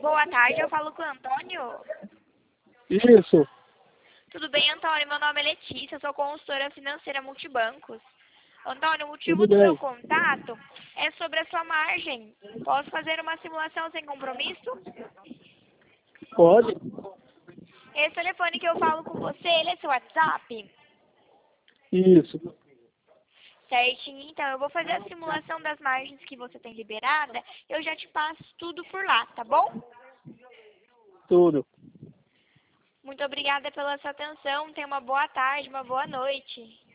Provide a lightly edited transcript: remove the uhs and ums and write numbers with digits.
Boa tarde, eu falo com o Antônio. Isso, Tudo bem, Antônio? Meu nome é Letícia, eu sou consultora financeira multibancos. Antônio, o motivo tudo do meu bem. contato é sobre a sua margem. Posso fazer uma simulação sem compromisso? Pode? Esse telefone que eu falo com você, ele é seu WhatsApp? Isso, Certinho, então eu vou fazer a simulação das margens que você tem liberada. Eu já te passo tudo por lá, tá bom? tudo. Muito obrigada pela sua atenção. Tenha uma boa tarde, uma boa noite.